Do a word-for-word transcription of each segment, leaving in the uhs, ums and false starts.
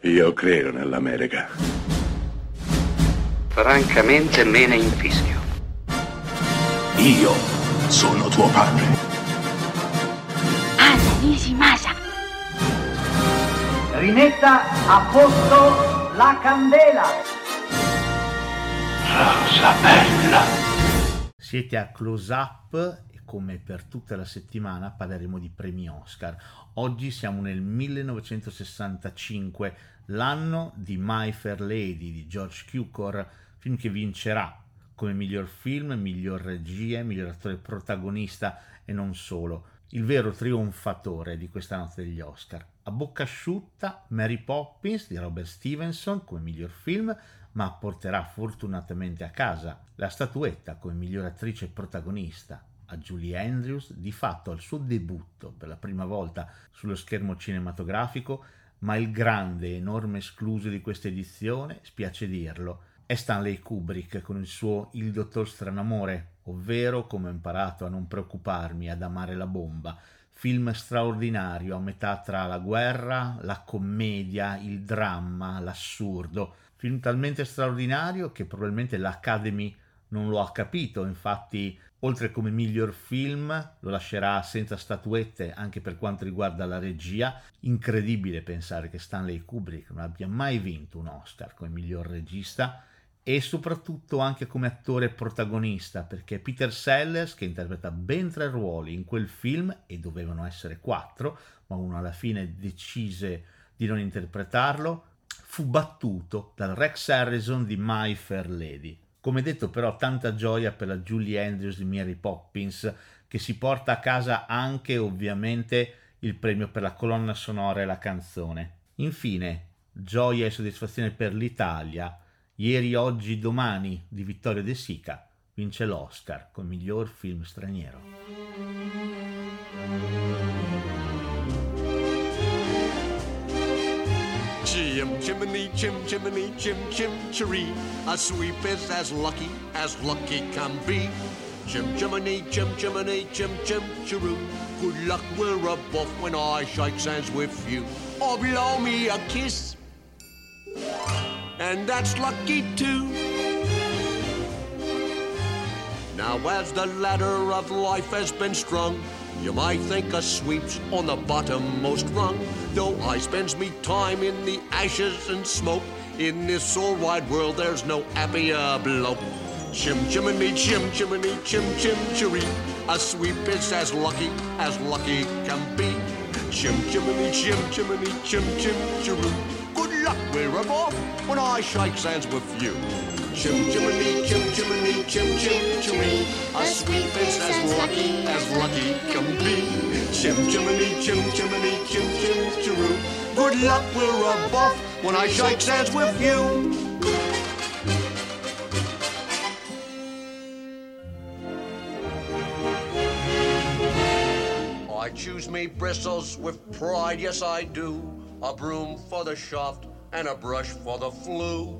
Io credo nell'America. Francamente me ne infischio. Io sono tuo padre. Anna Nishimasa. Rimetta a posto la candela. Rosa bella. Siete a Close Up e come per tutta la settimana parleremo di premi Oscar. Oggi siamo nel millenovecentosessantacinque, l'anno di My Fair Lady di George Cukor, film che vincerà come miglior film, miglior regia, miglior attore protagonista e non solo. Il vero trionfatore di questa notte degli Oscar. A bocca asciutta Mary Poppins di Robert Stevenson come miglior film, ma porterà fortunatamente a casa la statuetta come miglior attrice protagonista a Julie Andrews, di fatto al suo debutto per la prima volta sullo schermo cinematografico, ma il grande, enorme escluso di questa edizione, spiace dirlo, è Stanley Kubrick con il suo Il dottor Stranamore, ovvero Come ho imparato a non preoccuparmi, ad amare la bomba, film straordinario a metà tra la guerra, la commedia, il dramma, l'assurdo, film talmente straordinario che probabilmente l'Academy non lo ha capito, infatti oltre come miglior film lo lascerà senza statuette anche per quanto riguarda la regia. Incredibile pensare che Stanley Kubrick non abbia mai vinto un Oscar come miglior regista e soprattutto anche come attore protagonista, perché Peter Sellers, che interpreta ben tre ruoli in quel film, e dovevano essere quattro, ma uno alla fine decise di non interpretarlo, fu battuto dal Rex Harrison di My Fair Lady. Come detto però, tanta gioia per la Julie Andrews di Mary Poppins, che si porta a casa anche ovviamente il premio per la colonna sonora e la canzone. Infine, gioia e soddisfazione per l'Italia. Ieri, oggi, domani di Vittorio De Sica vince l'Oscar come miglior film straniero. Chim chimney, chim chimney, chim chim chiree. A sweep is as lucky as lucky can be. Chim chimney, chim chimney, chim chim chiroo. Good luck, we're above when I shake hands with you. Or blow me a kiss, and that's lucky too. Now as the ladder of life has been strung, you might think a sweep's on the bottommost rung. Though I spends me time in the ashes and smoke, in this all wide world there's no happier bloke. Chim chimney, chim chimney, chim chim chiree. A sweep is as lucky as lucky can be. Chim chimney, chim chimney, chim chim chiroo. Good luck, we're above when I shake hands with you. Chim chimney, chim chimney, chim chim chiree. A sweep is as lucky as lucky can be. Chim chimney, chim chimney, chim chim chiroo. Good luck, we're above when I shake hands with you. I choose me bristles with pride, yes I do. A broom for the shaft and a brush for the flue.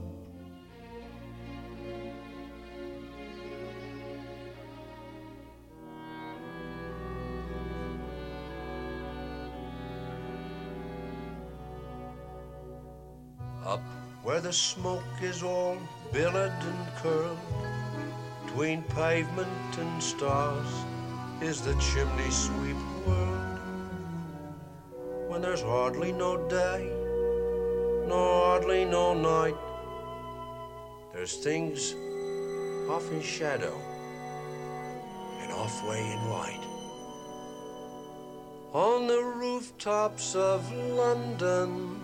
Up where the smoke is all billowed and curled, between pavement and stars is the chimney sweep world. When there's hardly no day, nor hardly no night, there's things off in shadow and off way in light. On the rooftops of London,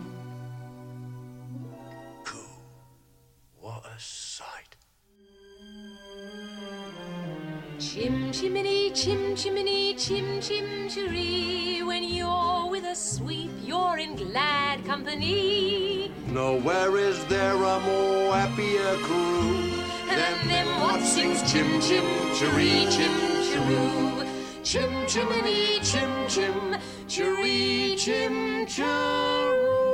what a sight. Chim chimney, chim chimney, chim chim chiree. When you're with a sweep, you're in glad company. Nowhere is there a more happier crew than them what sings chim chim chiree, chim chiroo. Chim chimney, chim chim chiree, chim chiroo.